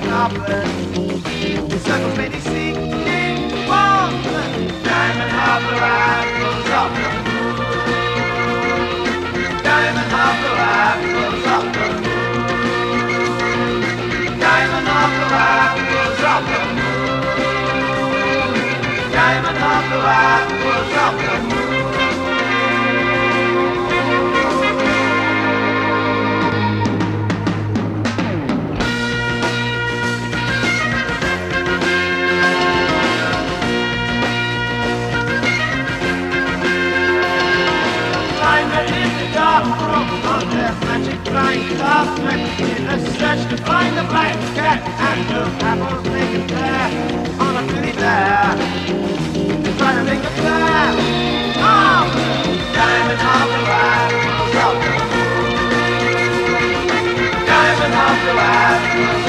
carpet. The circles many seeking woman. Diamond Harper apples off the moon. Diamond Harper apples off the moon. Diamond Harper apples off the moon. Diamond Harper apples off the moon. Magic flying carpet in a search to find the black cat and the apples make a flare on a pretty there. Trying to make a flare. Oh, Diamond Harper apples off the moon. Diamond Harper apples.